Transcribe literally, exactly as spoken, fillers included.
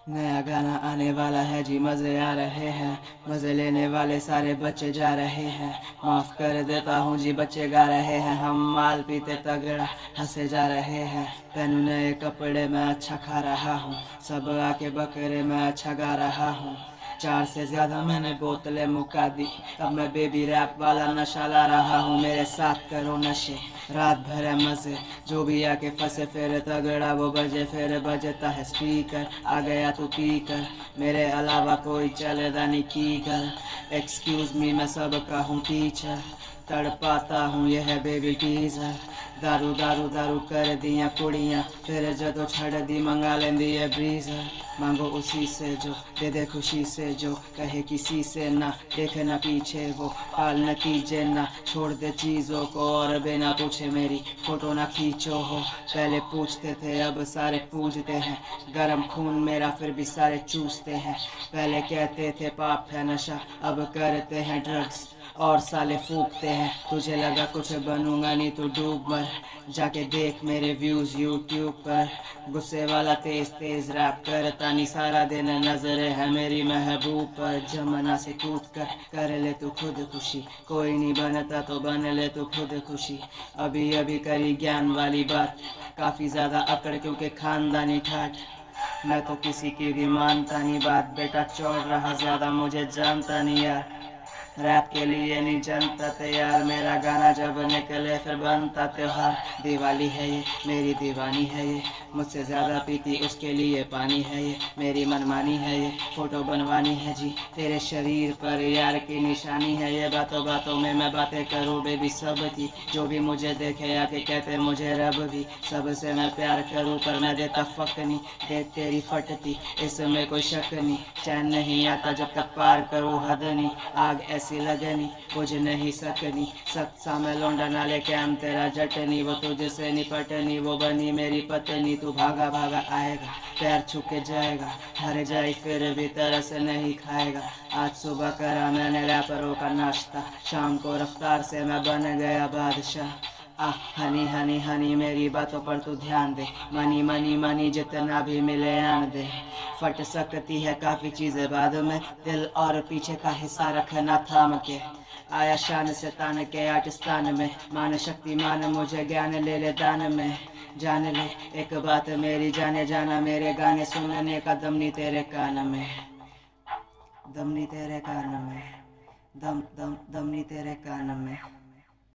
नया गाना आने वाला है जी, मजे आ रहे हैं, मजे लेने वाले सारे बच्चे जा रहे हैं। माफ कर देता हूँ जी, बच्चे गा रहे हैं, हम माल पीते तगड़ा हंसे जा रहे हैं। पहनू नए कपड़े मैं अच्छा खा रहा हूँ, सब आके बकरे मैं अच्छा गा रहा हूँ। चार से ज्यादा मैंने बोतलें मुका दी, तब मैं बेबी रैप वाला नशा ला रहा हूँ। मेरे साथ करो नशे, रात भर है मजे, जो भी आके फंसे फिर तगड़ा वो बजे। फिर बजता है स्पीकर, आ गया तू पी कर, मेरे अलावा कोई चलेगा नहीं की कर। एक्सक्यूज मी मैं सबका हूँ टीचर, तड़पाता हूँ यह है बेबी टीजर। दारू दारू दारू कर दिया कुड़ियाँ, फिर जदों छड़ दी मंगा लेंदी है ब्रीजर। मांगो उसी से जो दे दे खुशी से, जो कहे किसी से ना देखे ना पीछे वो, पाल न कीजे ना छोड़ दे चीजों को, और बिना पूछे मेरी फोटो ना खींचो हो। पहले पूछते थे अब सारे पूछते हैं, गरम खून मेरा फिर भी सारे चूसते हैं। पहले कहते थे पाप है नशा, अब करते हैं ड्रग्स और साले फूकते हैं। तुझे लगा कुछ बनूंगा नहीं तो डूब मर, जाके देख मेरे व्यूज यूट्यूब पर। गुस्से वाला तेज तेज रैप करता नहीं सारा दिन, नजर है मेरी महबूब पर। जमना से कूद कर कर ले तू खुद खुशी, कोई नहीं बनता तो बन ले तू खुद खुशी। अभी अभी करी ज्ञान वाली बात, काफी ज्यादा अकड़ क्योंकि खानदानी ठाट। मैं तो किसी की भी मानता नहीं बात, बेटा चौड़ रहा ज्यादा मुझे जानता नहीं यार। रैप के लिए नहीं जनता तैयार, मेरा गाना जब निकले फिर बनता त्योहार। दिवाली है ये मेरी दीवानी है ये, मुझसे ज्यादा पीती उसके लिए पानी है ये। मेरी मनमानी है ये, फोटो बनवानी है जी तेरे शरीर पर यार की निशानी है ये। बातों बातों में मैं बातें करूँ बेबी सब की, जो भी मुझे देखे आके कहते मुझे रब भी। सबसे मैं प्यार करूँ पर मैं देता फक नहीं, देख तेरी फटती इसमें कोई शक नहीं। चैन नहीं आता जब तक पार करूँ हद नहीं, आग ऐसी लगनी बुझ नहीं सकनी। सख्त सा मैं लौंडा नाले कैम तेरा जटनी, वो तुझसे निपटनी वो बनी मेरी पत्नी। तू भागा भागा आएगा, पैर छुके जाएगा, हर जाए फिर भी तरस नहीं खाएगा। आज सुबह करा मैंने रैपरों का नाश्ता, शाम को रफ्तार से मैं बन गया बादशाह। आ हनी हनी हनी मेरी बातों पर तू ध्यान दे, मनी मनी मनी जितना भी मिले आन दे। फट सकती है काफी चीजें बाद में, दिल और पीछे का हिस्सा रखना थाम के। आया शान से तान के आटिस्तान में, मान शक्तिमान मुझे ज्ञान ले ले दान में। जान ले एक बात मेरी जाने जाना, मेरे गाने सुनने का दम नहीं तेरे कान में, दम नहीं तेरे कान में, दम दम दम नहीं तेरे कान में।